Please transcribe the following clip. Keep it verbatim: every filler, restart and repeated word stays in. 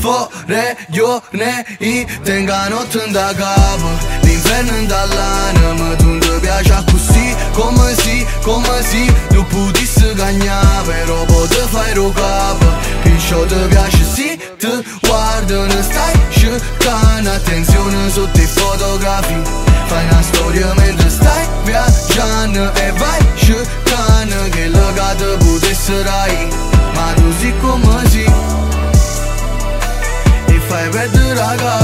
fore giorni tengano da capo. L'inverno dall'anima ma tu ti piace così, come si, come si tu potessi cagnare, però poi ti fai lo capo. Perciò ti piace sì, ti guardano, stai cercando attenzione sotto i fotografi. Fai una storia mentre stai viaggiando e vai cercando che legate potesse rai. Ma tu sì come sì e fai perdere la cara.